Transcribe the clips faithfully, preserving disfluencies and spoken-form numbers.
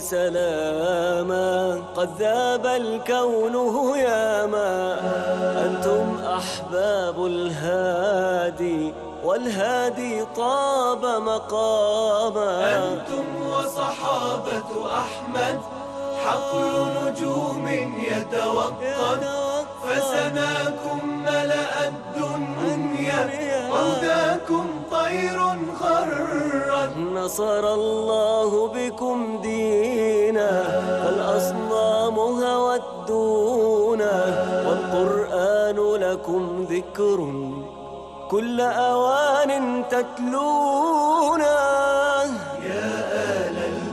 سلاما قد ذاب الكون هياما. أنتم أحباب الهادي والهادي طاب مقاما. أنتم وصحابة أحمد حقل نجوم يتوقد، فسناكم ملأ الدنيا وهداكم طير خرد. نصر الله بكم دينا فالأصنام هودونا، والقرآن لكم ذكر كل أوان تتلونا. يا آل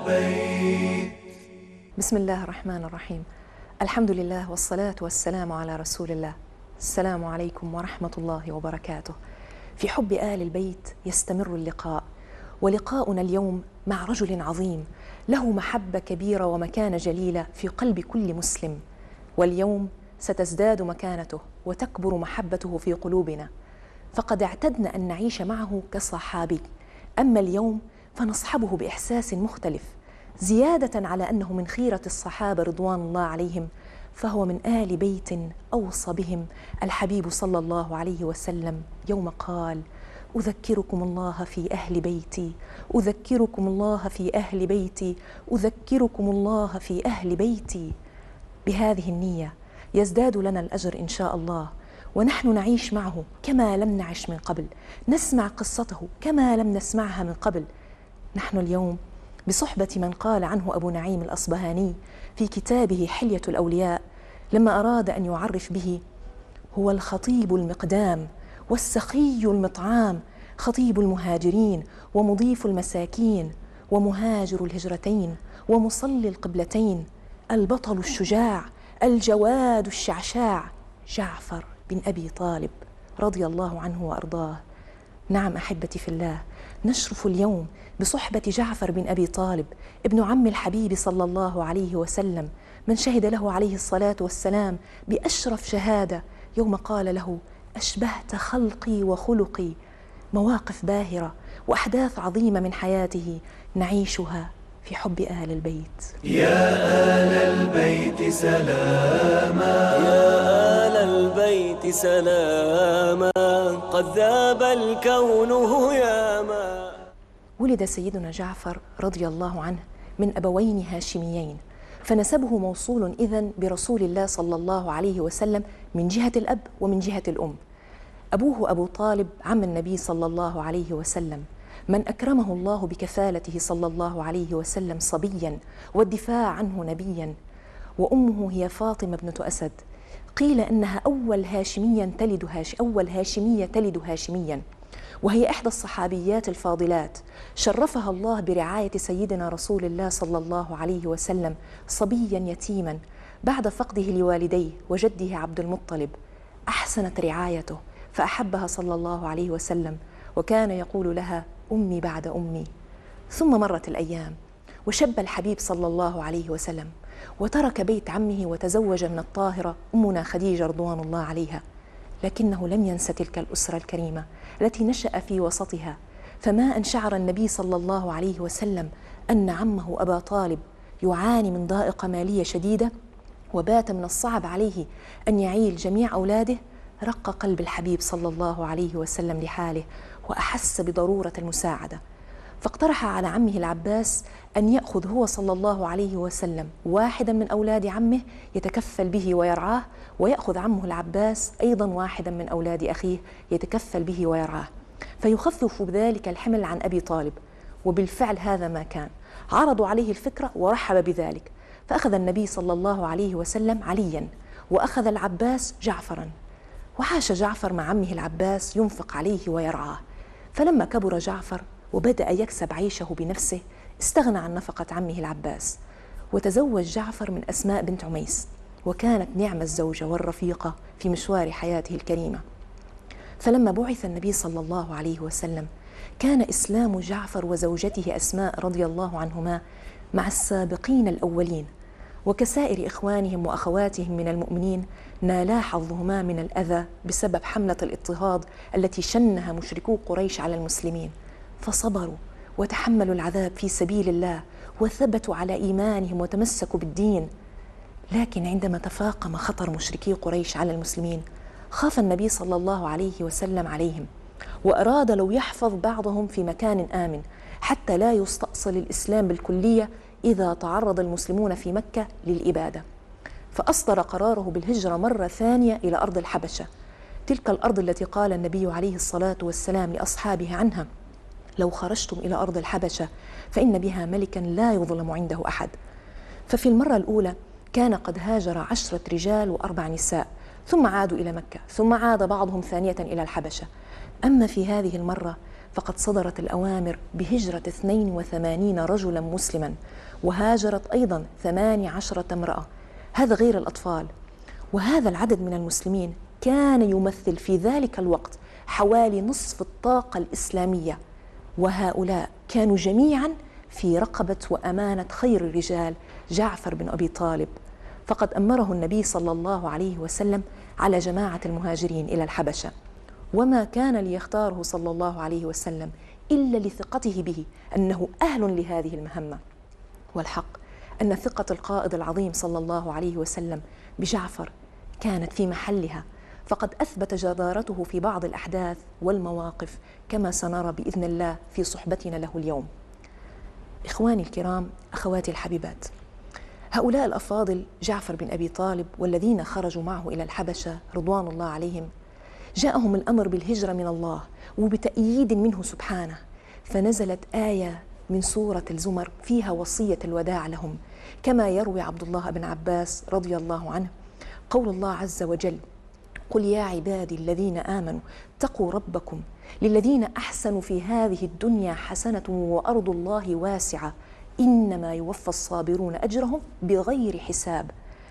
البيت. بسم الله الرحمن الرحيم. الحمد لله والصلاة والسلام على رسول الله. السلام عليكم ورحمة الله وبركاته. في حب آل البيت يستمر اللقاء، ولقاؤنا اليوم مع رجل عظيم له محبة كبيرة ومكانة جليلة في قلب كل مسلم، واليوم ستزداد مكانته وتكبر محبته في قلوبنا، فقد اعتدنا أن نعيش معه كصحابي، أما اليوم فنصحبه بإحساس مختلف، زيادة على أنه من خيرة الصحابة رضوان الله عليهم، فهو من آل بيت أوصى بهم الحبيب صلى الله عليه وسلم يوم قال: أذكركم الله في أهل بيتي، أذكركم الله في أهل بيتي، أذكركم الله في أهل بيتي. بهذه النية يزداد لنا الأجر إن شاء الله، ونحن نعيش معه كما لم نعش من قبل، نسمع قصته كما لم نسمعها من قبل. نحن اليوم بصحبة من قال عنه أبو نعيم الأصبهاني في كتابه حلية الأولياء لما أراد أن يعرف به: هو الخطيب المقدام والسخي المطعام، خطيب المهاجرين ومضيف المساكين ومهاجر الهجرتين ومصلي القبلتين، البطل الشجاع الجواد الشعشاع، جعفر بن أبي طالب رضي الله عنه وأرضاه. نعم أحبتي في الله، نشرف اليوم بصحبة جعفر بن أبي طالب ابن عم الحبيب صلى الله عليه وسلم، من شهد له عليه الصلاة والسلام بأشرف شهادة يوم قال له: أشبهت خلقي وخلقي. مواقف باهرة وأحداث عظيمة من حياته نعيشها في حب آل البيت. يا آل البيت سلاما، يا آل البيت سلاما قد ذاب الكون هياما. ولد سيدنا جعفر رضي الله عنه من أبوين هاشميين، فنسبه موصول إذن برسول الله صلى الله عليه وسلم من جهة الأب ومن جهة الأم. أبوه أبو طالب عم النبي صلى الله عليه وسلم، من أكرمه الله بكفالته صلى الله عليه وسلم صبيا والدفاع عنه نبيا. وأمه هي فاطمة بنت أسد، قيل أنها أول هاشميا تلد هاش أول هاشمية تلد هاشميا، وهي إحدى الصحابيات الفاضلات، شرفها الله برعاية سيدنا رسول الله صلى الله عليه وسلم صبيا يتيما بعد فقده لوالديه وجده عبد المطلب. أحسنت رعايته فأحبها صلى الله عليه وسلم، وكان يقول لها: أمي بعد أمي. ثم مرت الأيام وشب الحبيب صلى الله عليه وسلم وترك بيت عمه وتزوج من الطاهرة أمنا خديجة رضوان الله عليها، لكنه لم ينس تلك الأسرة الكريمة التي نشأ في وسطها، فما أن شعر النبي صلى الله عليه وسلم أن عمه أبا طالب يعاني من ضائقة مالية شديدة وبات من الصعب عليه أن يعيل جميع أولاده، رق قلب الحبيب صلى الله عليه وسلم لحاله وأحس بضرورة المساعدة، فاقترح على عمه العباس أن يأخذ هو صلى الله عليه وسلم واحدا من أولاد عمه يتكفل به ويرعاه، ويأخذ عمه العباس أيضا واحدا من أولاد أخيه يتكفل به ويرعاه، فيخفف بذلك الحمل عن أبي طالب. وبالفعل هذا ما كان، عرضوا عليه الفكرة ورحب بذلك، فأخذ النبي صلى الله عليه وسلم عليا وأخذ العباس جعفرا، وعاش جعفر مع عمه العباس ينفق عليه ويرعاه. فلما كبر جعفر وبدأ يكسب عيشه بنفسه استغنى عن نفقة عمه العباس، وتزوج جعفر من أسماء بنت عميس، وكانت نعم الزوجة والرفيقة في مشوار حياته الكريمة. فلما بعث النبي صلى الله عليه وسلم كان إسلام جعفر وزوجته أسماء رضي الله عنهما مع السابقين الأولين، وكسائر إخوانهم وأخواتهم من المؤمنين نالا حظهما من الأذى بسبب حملة الاضطهاد التي شنها مشركو قريش على المسلمين، فصبروا وتحملوا العذاب في سبيل الله وثبتوا على إيمانهم وتمسكوا بالدين. لكن عندما تفاقم خطر مشركي قريش على المسلمين خاف النبي صلى الله عليه وسلم عليهم، وأراد لو يحفظ بعضهم في مكان آمن حتى لا يستأصل الإسلام بالكلية إذا تعرض المسلمون في مكة للإبادة. فأصدر قراره بالهجرة مرة ثانية إلى أرض الحبشة، تلك الأرض التي قال النبي عليه الصلاة والسلام لأصحابه عنها: لو خرجتم إلى أرض الحبشة فإن بها ملكا لا يظلم عنده أحد. ففي المرة الأولى كان قد هاجر عشرة رجال وأربع نساء، ثم عادوا إلى مكة، ثم عاد بعضهم ثانية إلى الحبشة. أما في هذه المرة فقد صدرت الأوامر بهجرة اثنين وثمانين رجلا مسلما، وهاجرت أيضا ثماني عشرة امرأة، هذا غير الأطفال. وهذا العدد من المسلمين كان يمثل في ذلك الوقت حوالي نصف الطاقة الإسلامية، وهؤلاء كانوا جميعا في رقبة وأمانة خير الرجال جعفر بن أبي طالب. فقد أمره النبي صلى الله عليه وسلم على جماعة المهاجرين إلى الحبشة، وما كان ليختاره صلى الله عليه وسلم إلا لثقته به أنه أهل لهذه المهمة. والحق أن ثقة القائد العظيم صلى الله عليه وسلم بجعفر كانت في محلها، فقد أثبت جدارته في بعض الأحداث والمواقف كما سنرى بإذن الله في صحبتنا له اليوم. إخواني الكرام، أخواتي الحبيبات، هؤلاء الأفاضل جعفر بن أبي طالب والذين خرجوا معه إلى الحبشة رضوان الله عليهم، جاءهم الأمر بالهجرة من الله وبتأييد منه سبحانه، فنزلت آية من سورة الزمر فيها وصية الوداع لهم، كما يروي عبد الله بن عباس رضي الله عنه قول الله عز وجل: قل يا عبادي الذين آمنوا اتقوا ربكم للذين أحسنوا في هذه الدنيا حسنة وأرض الله واسعة إنما يوفى الصابرون أجرهم بغير حساب.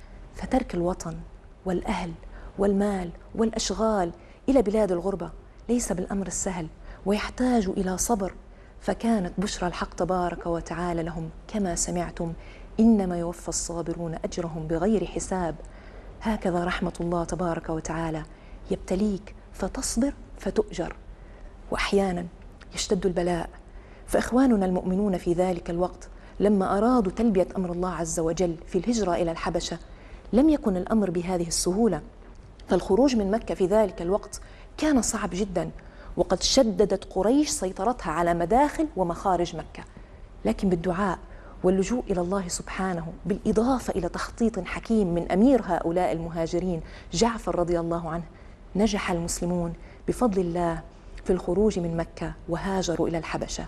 فترك الوطن والأهل والمال والأشغال إلى بلاد الغربة ليس بالأمر السهل، ويحتاج إلى صبر. فكانت بشرى الحق تبارك وتعالى لهم كما سمعتم: إنما يوفى الصابرون أجرهم بغير حساب. هكذا رحمة الله تبارك وتعالى، يبتليك فتصبر فتؤجر، وأحيانا يشتد البلاء. فإخواننا المؤمنون في ذلك الوقت لما أرادوا تلبية أمر الله عز وجل في الهجرة إلى الحبشة لم يكن الأمر بهذه السهولة، فالخروج من مكة في ذلك الوقت كان صعب جدا، وقد شددت قريش سيطرتها على مداخل ومخارج مكة. لكن بالدعاء واللجوء إلى الله سبحانه، بالإضافة إلى تخطيط حكيم من أمير هؤلاء المهاجرين جعفر رضي الله عنه، نجح المسلمون بفضل الله في الخروج من مكة وهاجروا إلى الحبشة.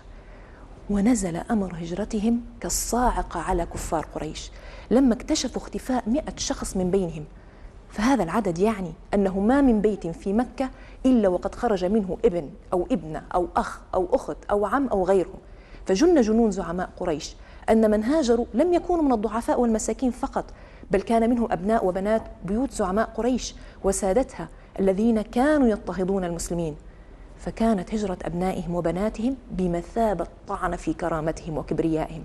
ونزل أمر هجرتهم كالصاعقة على كفار قريش لما اكتشفوا اختفاء مئة شخص من بينهم. فهذا العدد يعني أنه ما من بيت في مكة إلا وقد خرج منه ابن أو ابنة أو أخ أو أخت أو عم أو غيره. فجن جنون زعماء قريش أن من هاجروا لم يكونوا من الضعفاء والمساكين فقط، بل كان منهم أبناء وبنات بيوت زعماء قريش وسادتها الذين كانوا يضطهدون المسلمين. فكانت هجرة أبنائهم وبناتهم بمثابة طعن في كرامتهم وكبريائهم.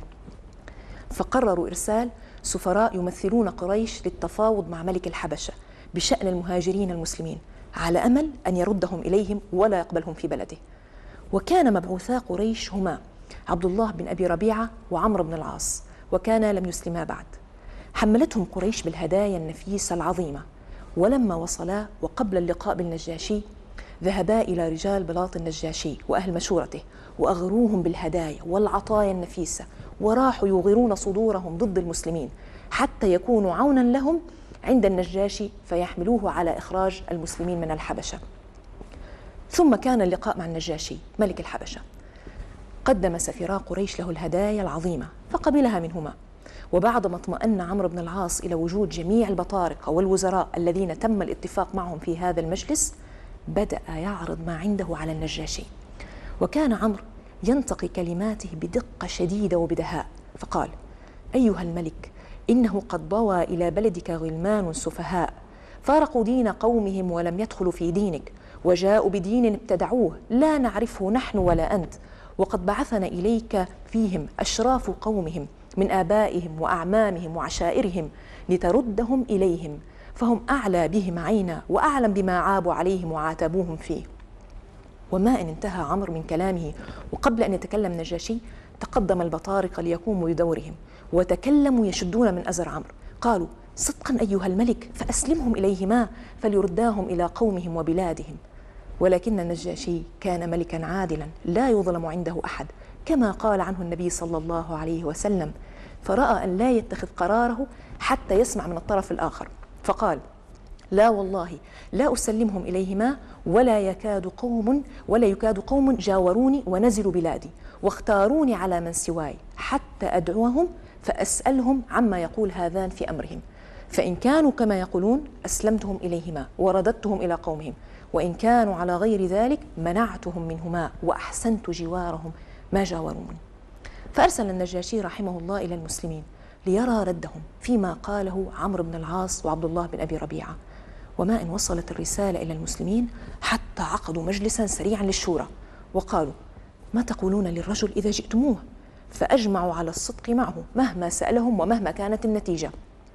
فقرروا إرسال سفراء يمثلون قريش للتفاوض مع ملك الحبشة بشأن المهاجرين المسلمين، على أمل أن يردهم إليهم ولا يقبلهم في بلده. وكان مبعوثا قريش هما عبد الله بن أبي ربيعة وعمرو بن العاص، وكانا لم يسلما بعد. حملتهم قريش بالهدايا النفيسة العظيمة، ولما وصلا وقبل اللقاء بالنجاشي ذهبا إلى رجال بلاط النجاشي وأهل مشورته وأغروهم بالهدايا والعطايا النفيسة، وراحوا يغيرون صدورهم ضد المسلمين حتى يكونوا عونا لهم عند النجاشي فيحملوه على إخراج المسلمين من الحبشة. ثم كان اللقاء مع النجاشي ملك الحبشة، قدم سفيرا قريش له الهدايا العظيمة فقبلها منهما. وبعدما اطمأن عمرو بن العاص إلى وجود جميع البطارقة والوزراء الذين تم الاتفاق معهم في هذا المجلس، بدأ يعرض ما عنده على النجاشي. وكان عمرو ينتقي كلماته بدقة شديدة وبدهاء، فقال: أيها الملك، إنه قد ضوى إلى بلدك غلمان سفهاء فارقوا دين قومهم ولم يدخلوا في دينك، وجاءوا بدين ابتدعوه لا نعرفه نحن ولا أنت، وقد بعثنا إليك فيهم أشراف قومهم من آبائهم وأعمامهم وعشائرهم لتردهم إليهم، فهم أعلى بهم عينا وأعلم بما عابوا عليهم وعاتبوهم فيه. وما إن انتهى عمرو من كلامه وقبل أن يتكلم نجاشي تقدم البطارقة ليقوموا بدورهم وتكلموا يشدون من أزر عمرو. قالوا: صدقا أيها الملك، فأسلمهم إليهما فليرداهم إلى قومهم وبلادهم. ولكن النجاشي كان ملكا عادلا لا يظلم عنده أحد، كما قال عنه النبي صلى الله عليه وسلم، فرأى أن لا يتخذ قراره حتى يسمع من الطرف الآخر، فقال: لا والله لا أسلمهم إليهما ولا يكاد قوم ولا يكاد قوم جاوروني ونزلوا بلادي واختاروني على من سواي حتى أدعوهم فأسألهم عما يقول هذان في أمرهم، فإن كانوا كما يقولون أسلمتهم إليهما ورددتهم إلى قومهم، وإن كانوا على غير ذلك منعتهم منهما وأحسنت جوارهم ما جاوروني. فأرسل النجاشي رحمه الله إلى المسلمين ليرى ردهم فيما قاله عمرو بن العاص وعبد الله بن أبي ربيعة. وما إن وصلت الرسالة إلى المسلمين حتى عقدوا مجلسا سريعا للشورى وقالوا: ما تقولون للرجل إذا جئتموه؟ فأجمعوا على الصدق معه مهما سألهم ومهما كانت النتيجة.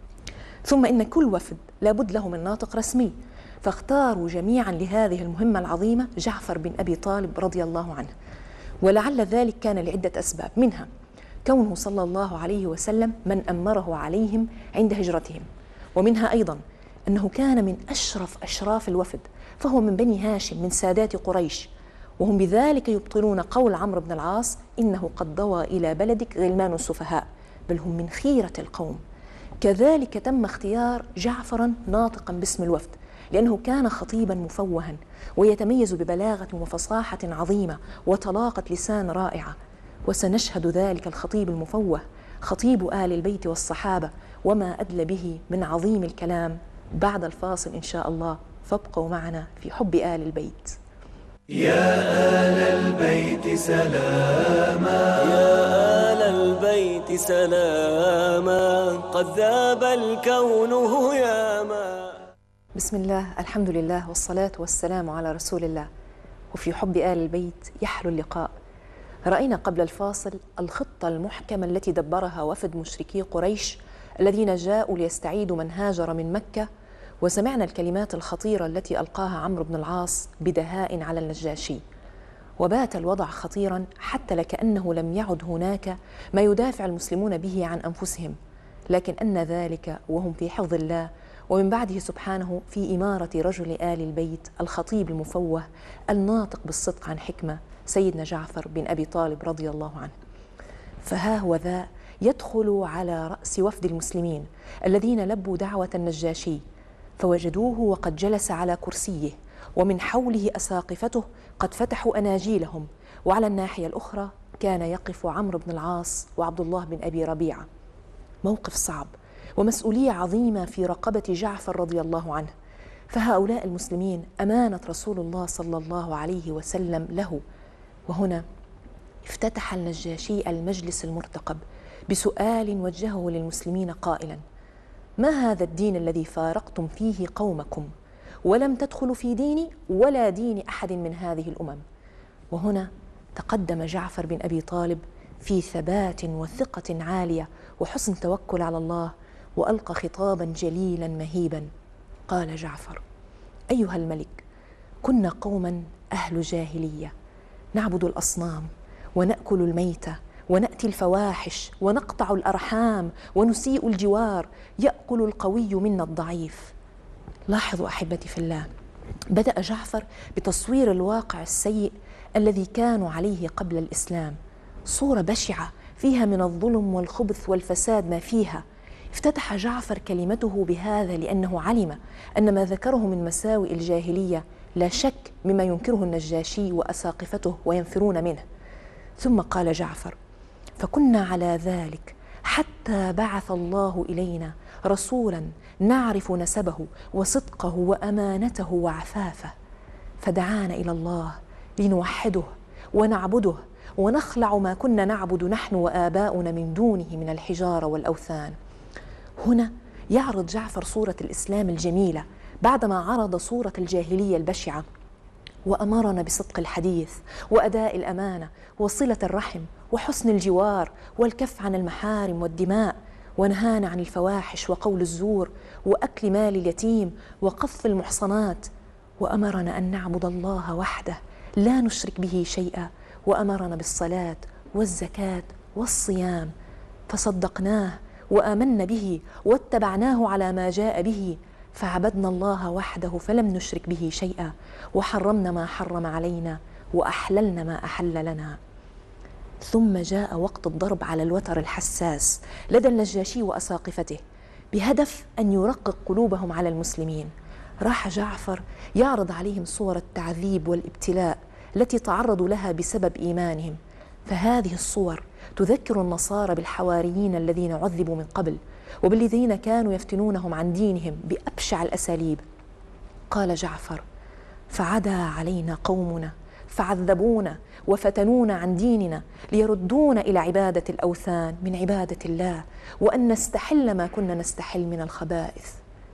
ثم إن كل وفد لابد له من ناطق رسمي، فاختاروا جميعا لهذه المهمة العظيمة جعفر بن أبي طالب رضي الله عنه. ولعل ذلك كان لعدة أسباب، منها كونه صلى الله عليه وسلم من أمره عليهم عند هجرتهم، ومنها أيضا أنه كان من أشرف أشراف الوفد، فهو من بني هاشم من سادات قريش، وهم بذلك يبطلون قول عمرو بن العاص: إنه قد ضوى إلى بلدك غلمان سفهاء، بل هم من خيرة القوم. كذلك تم اختيار جعفرا ناطقا باسم الوفد، لأنه كان خطيبا مفوها ويتميز ببلاغة وفصاحة عظيمة وطلاقة لسان رائعة. وسنشهد ذلك الخطيب المفوه خطيب آل البيت والصحابة وما أدلى به من عظيم الكلام بعد الفاصل إن شاء الله، فابقوا معنا في حب آل البيت. يا آل البيت سلاما، يا آل البيت سلاما، قد ذاب الكون هياما. بسم الله، الحمد لله، والصلاة والسلام على رسول الله. وفي حب آل البيت يحلو اللقاء. رأينا قبل الفاصل الخطة المحكمة التي دبرها وفد مشركي قريش الذين جاءوا ليستعيدوا من هاجر من مكة، وسمعنا الكلمات الخطيرة التي ألقاها عمرو بن العاص بدهاء على النجاشي. وبات الوضع خطيرا حتى لكأنه لم يعد هناك ما يدافع المسلمون به عن أنفسهم، لكن أن ذلك وهم في حفظ الله ومن بعده سبحانه في إمارة رجل آل البيت الخطيب المفوه الناطق بالصدق عن حكمة، سيدنا جعفر بن أبي طالب رضي الله عنه. فها هو ذا يدخل على رأس وفد المسلمين الذين لبوا دعوة النجاشي، فوجدوه وقد جلس على كرسيه ومن حوله أساقفته قد فتحوا أناجيلهم، وعلى الناحية الأخرى كان يقف عمرو بن العاص وعبد الله بن أبي ربيعة. موقف صعب ومسؤولية عظيمة في رقبة جعفر رضي الله عنه. فهؤلاء المسلمين أمانة رسول الله صلى الله عليه وسلم له. وهنا افتتح النجاشي المجلس المرتقب بسؤال وجهه للمسلمين قائلا: ما هذا الدين الذي فارقتم فيه قومكم ولم تدخلوا في ديني ولا دين أحد من هذه الأمم؟ وهنا تقدم جعفر بن أبي طالب في ثبات وثقة عالية وحسن توكل على الله، وألقى خطابا جليلا مهيبا. قال جعفر: أيها الملك، كنا قوما أهل جاهلية، نعبد الأصنام ونأكل الميتة ونأتي الفواحش ونقطع الأرحام ونسيء الجوار، يأكل القوي منا الضعيف. لاحظوا أحبتي في الله، بدأ جعفر بتصوير الواقع السيء الذي كانوا عليه قبل الإسلام، صورة بشعة فيها من الظلم والخبث والفساد ما فيها. افتتح جعفر كلمته بهذا لأنه علم أن ما ذكره من مساوئ الجاهلية لا شك مما ينكره النجاشي وأساقفته وينفرون منه. ثم قال جعفر: فكنا على ذلك حتى بعث الله إلينا رسولا نعرف نسبه وصدقه وأمانته وعفافه، فدعانا إلى الله لنوحده ونعبده ونخلع ما كنا نعبد نحن وآباؤنا من دونه من الحجارة والأوثان. هنا يعرض جعفر صورة الإسلام الجميلة بعدما عرض صورة الجاهلية البشعة، وأمرنا بصدق الحديث وأداء الأمانة وصلة الرحم وحسن الجوار والكف عن المحارم والدماء، ونهانا عن الفواحش وقول الزور وأكل مال اليتيم وقذف المحصنات، وأمرنا أن نعبد الله وحده لا نشرك به شيئا، وأمرنا بالصلاة والزكاة والصيام، فصدقناه وآمنا به واتبعناه على ما جاء به، فعبدنا الله وحده فلم نشرك به شيئا، وحرمنا ما حرم علينا وأحللنا ما أحل لنا. ثم جاء وقت الضرب على الوتر الحساس لدى النجاشي وأساقفته بهدف أن يرقق قلوبهم على المسلمين. راح جعفر يعرض عليهم صور التعذيب والابتلاء التي تعرضوا لها بسبب إيمانهم، فهذه الصور تذكر النصارى بالحواريين الذين عذبوا من قبل وبالذين كانوا يفتنونهم عن دينهم بأبشع الأساليب. قال جعفر: فعدا علينا قومنا فعذبونا وفتنونا عن ديننا ليردونا إلى عبادة الأوثان من عبادة الله، وأن نستحل ما كنا نستحل من الخبائث.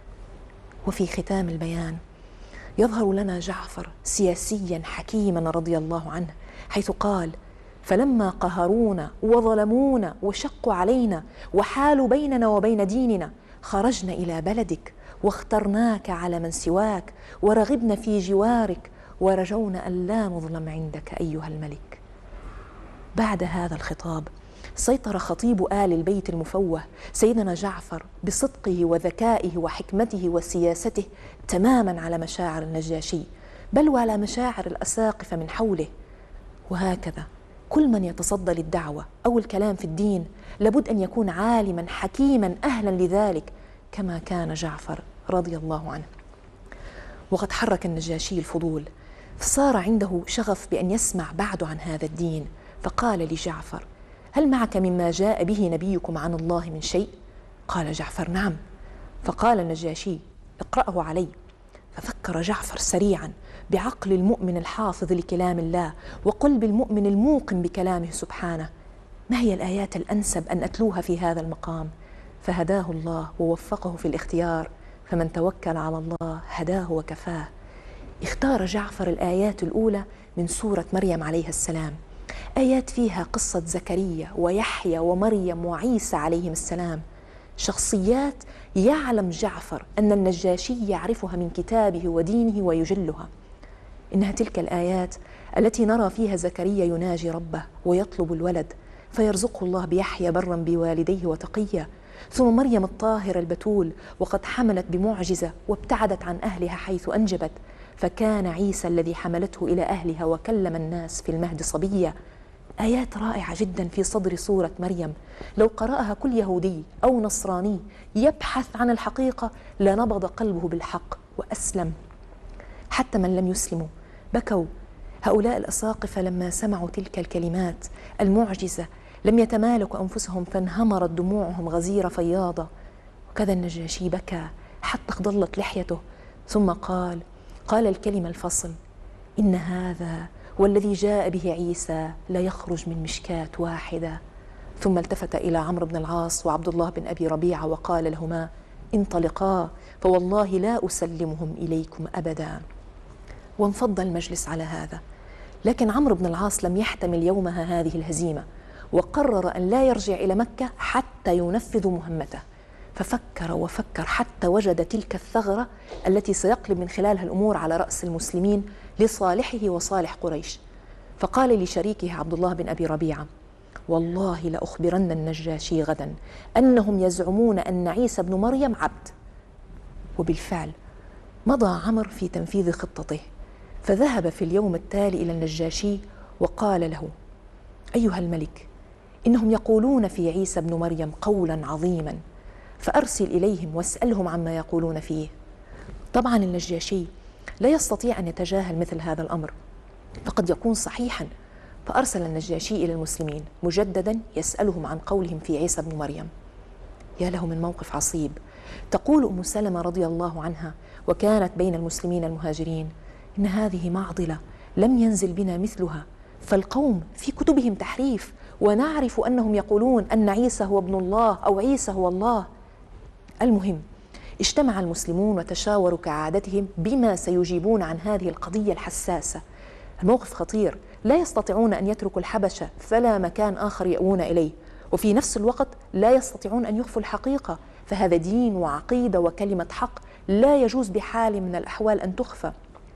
وفي ختام البيان يظهر لنا جعفر سياسيا حكيما رضي الله عنه، حيث قال: فلما قهرونا وظلمونا وشقوا علينا وحالوا بيننا وبين ديننا خرجنا إلى بلدك واخترناك على من سواك ورغبنا في جوارك ورجونا أن لا نظلم عندك أيها الملك. بعد هذا الخطاب سيطر خطيب آل البيت المفوه سيدنا جعفر بصدقه وذكائه وحكمته وسياسته تماما على مشاعر النجاشي، بل وعلى مشاعر الأساقفة من حوله. وهكذا كل من يتصدى للدعوة أو الكلام في الدين لابد أن يكون عالما حكيما أهلا لذلك كما كان جعفر رضي الله عنه. وقد حرك النجاشي الفضول، فصار عنده شغف بأن يسمع بعد عن هذا الدين، فقال لجعفر: هل معك مما جاء به نبيكم عن الله من شيء؟ قال جعفر: نعم. فقال النجاشي: اقرأه علي. ففكر جعفر سريعا بعقل المؤمن الحافظ لكلام الله وقلب المؤمن الموقن بكلامه سبحانه: ما هي الآيات الأنسب أن أتلوها في هذا المقام؟ فهداه الله ووفقه في الاختيار، فمن توكل على الله هداه وكفاه. اختار جعفر الآيات الأولى من سورة مريم عليها السلام، آيات فيها قصة زكريا ويحيى ومريم وعيسى عليهم السلام، شخصيات يعلم جعفر أن النجاشي يعرفها من كتابه ودينه ويجلها. إنها تلك الآيات التي نرى فيها زكريا يناجي ربه ويطلب الولد فيرزقه الله بيحيى برا بوالديه وتقيا، ثم مريم الطاهرة البتول وقد حملت بمعجزة وابتعدت عن أهلها حيث أنجبت، فكان عيسى الذي حملته إلى أهلها وكلم الناس في المهد صبيا. آيات رائعة جدا في صدر سورة مريم، لو قرأها كل يهودي أو نصراني يبحث عن الحقيقة لنبض قلبه بالحق وأسلم. حتى من لم يسلموا بكوا. هؤلاء الأساقفة لما سمعوا تلك الكلمات المعجزة لم يتمالكوا أنفسهم فانهمرت دموعهم غزيرة فياضة. وكذا النجاشي بكى حتى اخضلت لحيته، ثم قال قال الكلمة الفصل: إن هذا والذي جاء به عيسى لا يخرج من مشكاة واحدة. ثم التفت إلى عمرو بن العاص وعبد الله بن أبي ربيعة وقال لهما: انطلقا فوالله لا أسلمهم إليكم أبدا. وانفض المجلس على هذا، لكن عمرو بن العاص لم يحتمل يومها هذه الهزيمة، وقرر أن لا يرجع إلى مكة حتى ينفذ مهمته. ففكر وفكر حتى وجد تلك الثغرة التي سيقلب من خلالها الأمور على رأس المسلمين لصالحه وصالح قريش. فقال لشريكه عبد الله بن أبي ربيعة: والله لأخبرن النجاشي غدا أنهم يزعمون أن عيسى بن مريم عبد. وبالفعل مضى عمرو في تنفيذ خطته، فذهب في اليوم التالي إلى النجاشي وقال له: أيها الملك، إنهم يقولون في عيسى بن مريم قولا عظيما، فأرسل إليهم واسألهم عما يقولون فيه. طبعا النجاشي لا يستطيع أن يتجاهل مثل هذا الأمر، فقد يكون صحيحا. فأرسل النجاشي إلى المسلمين مجددا يسألهم عن قولهم في عيسى بن مريم. يا له من موقف عصيب. تقول أم سلمة رضي الله عنها وكانت بين المسلمين المهاجرين: إن هذه معضلة لم ينزل بنا مثلها، فالقوم في كتبهم تحريف، ونعرف أنهم يقولون أن عيسى هو ابن الله أو عيسى هو الله. المهم اجتمع المسلمون وتشاوروا كعادتهم بما سيجيبون عن هذه القضية الحساسة. الموقف خطير، لا يستطيعون أن يتركوا الحبشة فلا مكان آخر يأوون إليه، وفي نفس الوقت لا يستطيعون أن يخفوا الحقيقة، فهذا دين وعقيدة وكلمة حق لا يجوز بحال من الأحوال أن تخفى.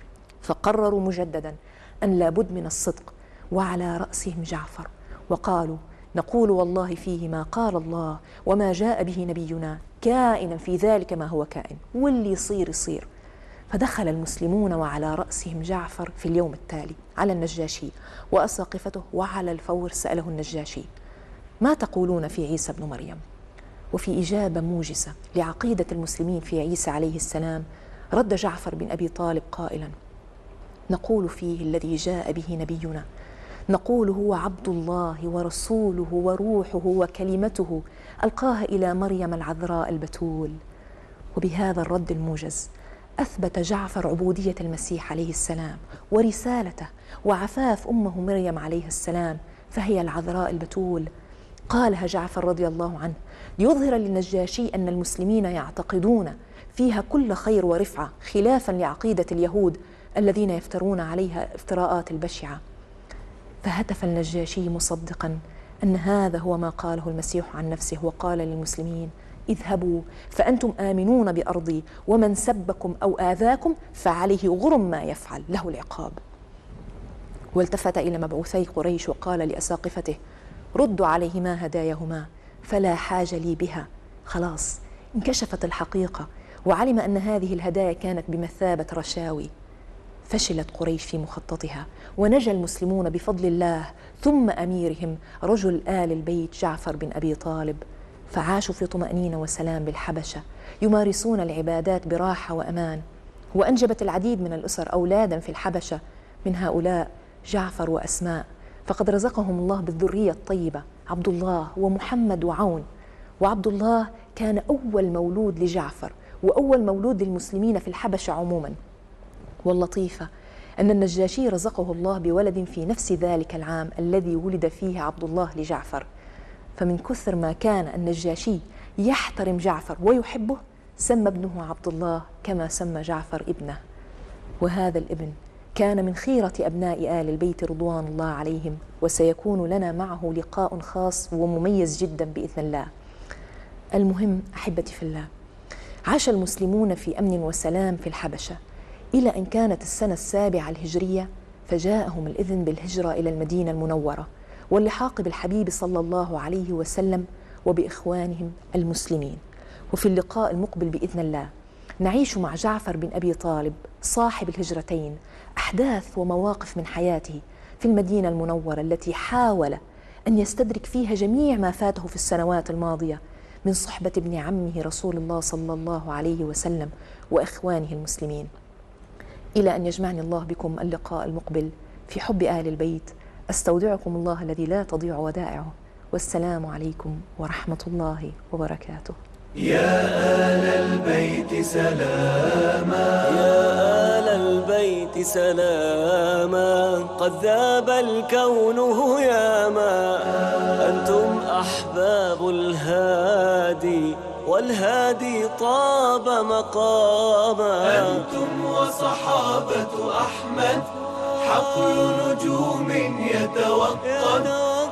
فقرروا مجددا أن لابد من الصدق، وعلى رأسهم جعفر، وقالوا: نقول والله فيه ما قال الله وما جاء به نبينا كائنا في ذلك ما هو كائن، واللي يصير يصير. فدخل المسلمون وعلى رأسهم جعفر في اليوم التالي على النجاشي وأساقفته، وعلى الفور سأله النجاشي: ما تقولون في عيسى ابن مريم؟ وفي إجابة موجزة لعقيدة المسلمين في عيسى عليه السلام رد جعفر بن أبي طالب قائلا: نقول فيه الذي جاء به نبينا، نقول هو عبد الله ورسوله وروحه وكلمته ألقاها إلى مريم العذراء البتول. وبهذا الرد الموجز أثبت جعفر عبودية المسيح عليه السلام ورسالته وعفاف أمه مريم عليه السلام، فهي العذراء البتول. قالها جعفر رضي الله عنه ليظهر للنجاشي أن المسلمين يعتقدون فيها كل خير ورفعة، خلافا لعقيدة اليهود الذين يفترون عليها افتراءات البشعة. فهتف النجاشي مصدقا أن هذا هو ما قاله المسيح عن نفسه، وقال للمسلمين: اذهبوا فأنتم آمنون بأرضي، ومن سبكم أو آذاكم فعليه غرم ما يفعل، له العقاب. والتفت إلى مبعوثي قريش وقال لأساقفته: ردوا عليهما هداياهما فلا حاجة لي بها. خلاص انكشفت الحقيقة، وعلم أن هذه الهدايا كانت بمثابة رشاوي. فشلت قريش في مخططها، ونجا المسلمون بفضل الله ثم أميرهم رجل آل البيت جعفر بن أبي طالب، فعاشوا في طمأنينة وسلام بالحبشة، يمارسون العبادات براحة وأمان. وأنجبت العديد من الأسر أولادا في الحبشة، من هؤلاء جعفر وأسماء، فقد رزقهم الله بالذرية الطيبة عبد الله ومحمد وعون. وعبد الله كان أول مولود لجعفر وأول مولود للمسلمين في الحبشة عموما. واللطيفة أن النجاشي رزقه الله بولد في نفس ذلك العام الذي ولد فيه عبد الله لجعفر، فمن كثر ما كان النجاشي يحترم جعفر ويحبه سمى ابنه عبد الله كما سمى جعفر ابنه. وهذا الابن كان من خيرة أبناء آل البيت رضوان الله عليهم، وسيكون لنا معه لقاء خاص ومميز جدا بإذن الله. المهم أحبتي في الله، عاش المسلمون في أمن وسلام في الحبشة إلى أن كانت السنة السابعة الهجرية، فجاءهم الإذن بالهجرة إلى المدينة المنورة واللحاق بالحبيب صلى الله عليه وسلم وبإخوانهم المسلمين. وفي اللقاء المقبل بإذن الله نعيش مع جعفر بن أبي طالب صاحب الهجرتين أحداث ومواقف من حياته في المدينة المنورة التي حاول أن يستدرك فيها جميع ما فاته في السنوات الماضية من صحبة ابن عمه رسول الله صلى الله عليه وسلم وإخوانه المسلمين، إلى أن يجمعني الله بكم اللقاء المقبل في حب آل البيت. أستودعكم الله الذي لا تضيع ودائعه، والسلام عليكم ورحمة الله وبركاته. يا آل البيت سلاما، يا آل البيت سلاما، قد ذاب الكون هياما، أنتم أحباب الهادي والهادي طاب مقاما. أنتم وصحابة أحمد حقل نجوم يتوقد،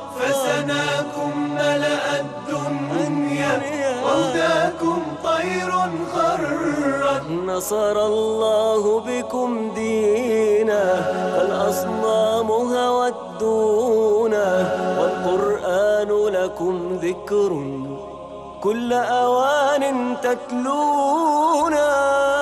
فسناكم ملأ الدنيا وهداكم طير خرت. نصر الله بكم دينا، فالأصنام هوت دونا، والقرآن لكم ذكر كل أوان تتلونا.